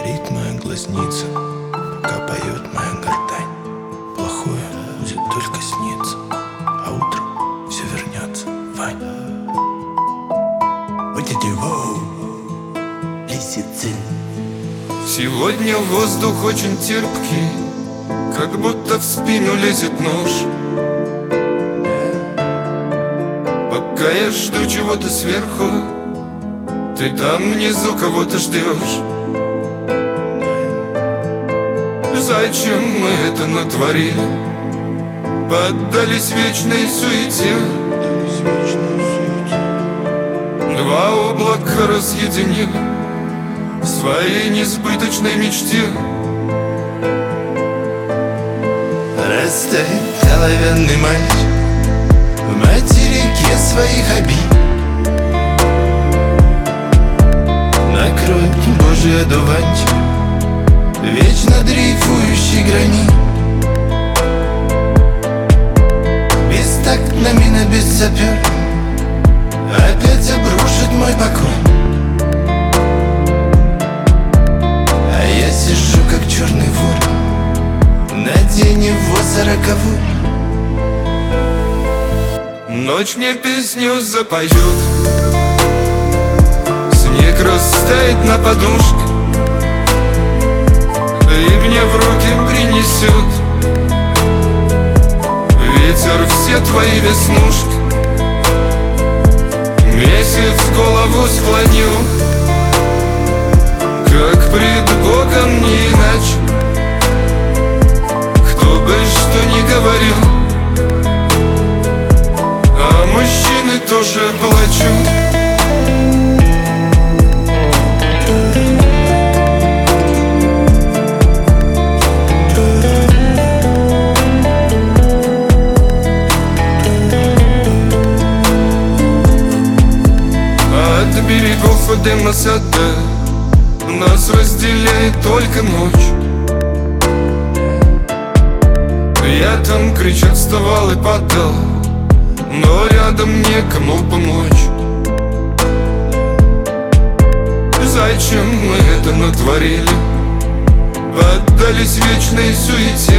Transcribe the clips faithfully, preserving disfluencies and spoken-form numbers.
Горит моя глазница, пока поет моя гортань. Плохое будет только сниться, а утром все вернется, Вань. Сегодня воздух очень терпкий, как будто в спину лезет нож. Пока я жду чего-то сверху, ты там внизу кого-то ждешь. Зачем мы это натворили? Поддались вечной суете. Два облака разъединили в своей несбыточной мечте. Растает оловянный мальчик в материке своих обид. Накроет Божий одуванчик вечно дрейфующий гранит. Бестактно мина без сапер опять обрушит мой покой. А я сижу как черный вор, надень его сороковой. Ночь мне песню запоет, снег растает на подушке и мне в руки принесет ветер все твои веснушки. Месяц голову склонил, как пред Богом не иначе. Кто бы что ни говорил, а мужчины тоже плачут. От берегов Эдема сада нас разделяет только ночь. Я там, крича, вставал и падал, но рядом некому помочь. Зачем мы это натворили? Поддались вечной суете.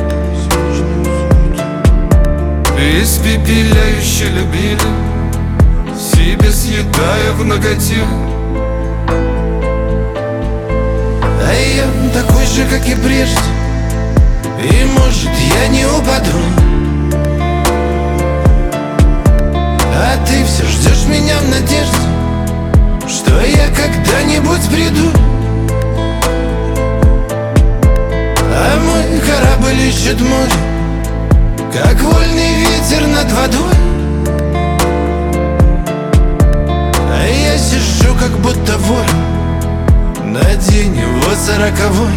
Испепеляюще любили, себе съедая в наготе. А я такой же, как и прежде, и может я не упаду. А ты все ждешь меня в надежде, что я когда-нибудь приду. А мой корабль ищет море, как вольный ветер над водой. А я сижу как будто вор, надень его сороковой.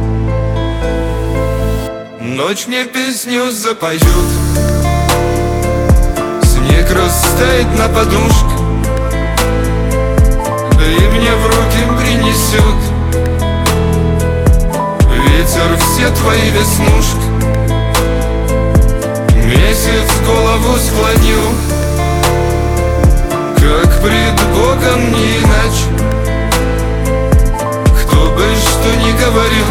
Ночь мне песню запоет, снег растает на подушке и мне в руки принесет ветер все твои веснушки. Месяц голову склонил, как пред Богом не иначе. Кто бы что ни говорил,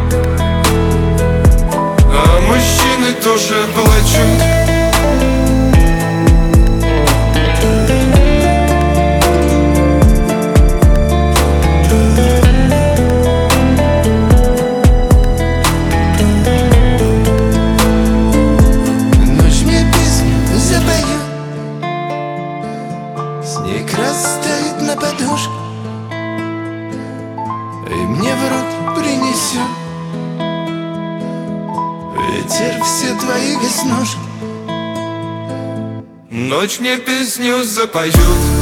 а мужчины тоже плачут. Ночь мне песню запоет, снег растает на подушке и мне в руки принесет ветер все твои веснушки. Ночь мне песню запоет,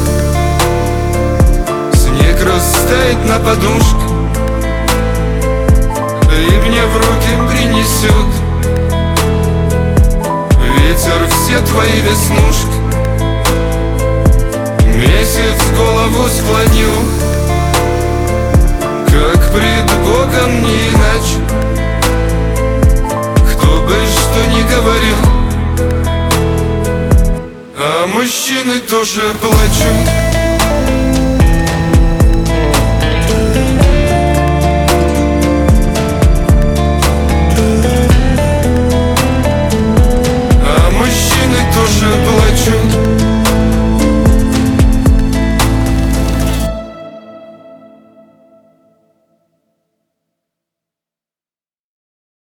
снег растает на подушке и мне в руки принесет ветер все твои веснушки. Месяц голову склонил, как пред Богом не иначе. Кто бы что ни говорил, а мужчины тоже плачут.